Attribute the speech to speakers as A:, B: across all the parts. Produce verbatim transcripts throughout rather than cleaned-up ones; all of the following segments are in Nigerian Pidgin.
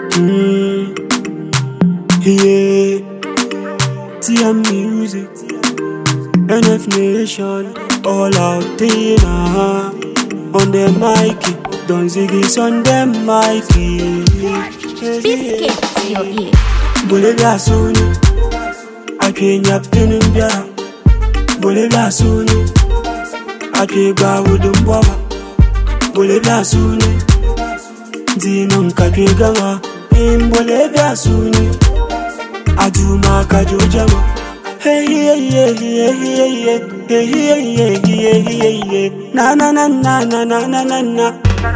A: Mm. Yeah. T M Music, N F Nation, all out there on the mic, Don Ziggy's on the mic.
B: Biscuit to your ear.
A: Bolivia Suni, I can't yap in India. Bolivia Suni, I can't go with them Baba. Bolivia Suni, Zinum Kakigama, in Bolivia Suni, Aduma Kajojama. Hey, yeah, yeah, yeah, yeah, yeah, hey, yeah, yeah, yeah, yeah, yeah, na na na na na na na na na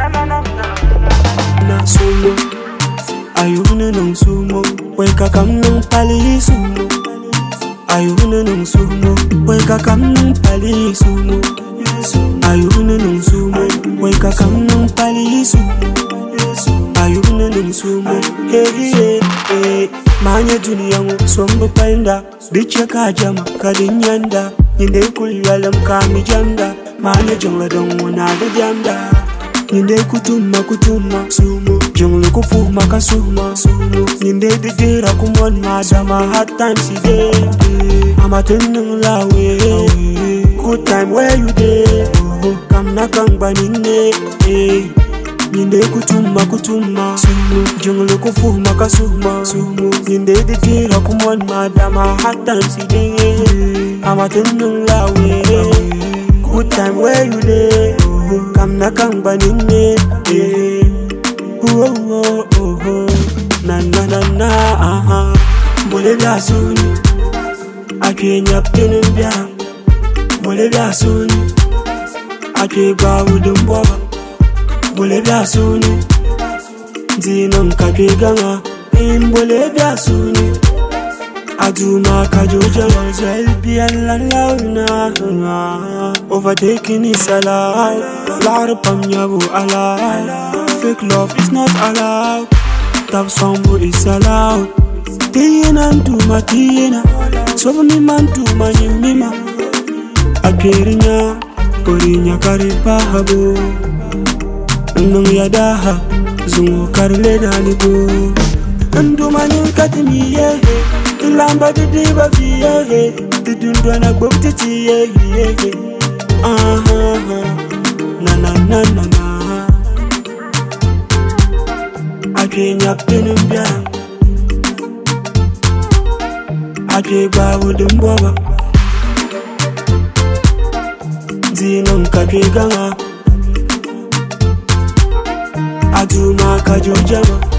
A: na sumo, ayuna nung sumo, weka kam nung pali sumo, ayuna nung sumo, weka kam nung pali sumo, ayuna nung sumo, weka kam nung pali sumo, ayuna nung sumo, hey, hey, hey. Manya duniyangu sombo panda bicha kajama kalinyanda nyinde kulyalam kami janda manya jongla dongo na jamda nyinde kutuma kutuma sumo jongla kufuma kasuma sumo nyinde didira kumon madama hard times today I'm attending lawe good time where you there kam nakang banine eh Ninde kutuma kutuma sumo jungle kufuma kasuma sumo ninde didira kumon madama hatan sidenge amatendung lawe good time where you there kam nakang banine eh oh oh oh oh na na na na aha Bolivia Suni akenya penembia Bolivia Suni akeba udumboba Bolivia Suni, Zinum Kakigama, in Bolivia Suni, Aduma Kajojama, Zelbian Launa, overtaking is allowed, Lara Pamyabu allowed, fake love is not allowed, Tap Sambo is allowed, Tina and Duma Tina, so me man to my mima, Akirinya, Orinya Karipa Habo. Nung yadaha, zungu karle dalibo. Ndu manu katimi ye, tilamba didiba fiye, tidundwa na gboptiti ye ye. Aha, na na na na na. Akenya penumbia, akeba udumboba. Zinum kakigama. Aduma Kajojama